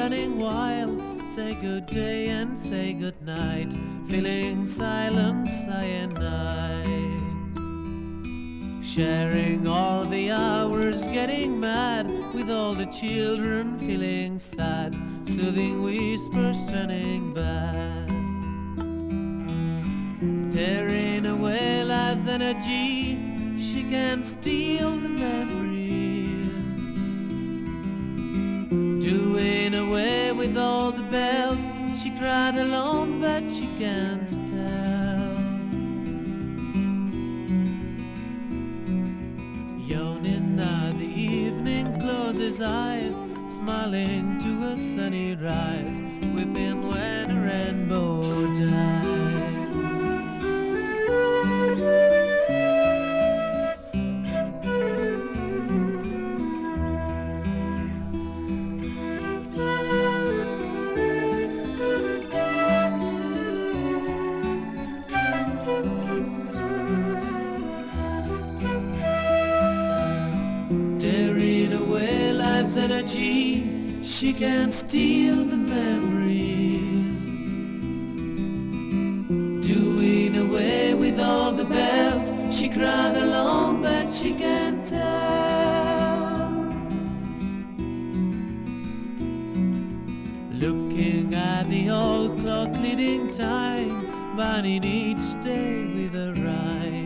running wild. Say good day and say good night, feeling silence I and I. Sharing all the hours, getting mad with all the children, feeling sad, soothing whispers turning bad. Tearing away life's energy, she can't steal the memories. Doing away with all the bells, she cried alone but she can't tell. Yawning at the evening, closes eyes, smiling to a sunny rise, weeping when a rainbow dies. Energy, she can't steal the memories. Doing away with all the bells, she cried alone but she can't tell. Looking at the old clock leading time, burning each day with a rhyme.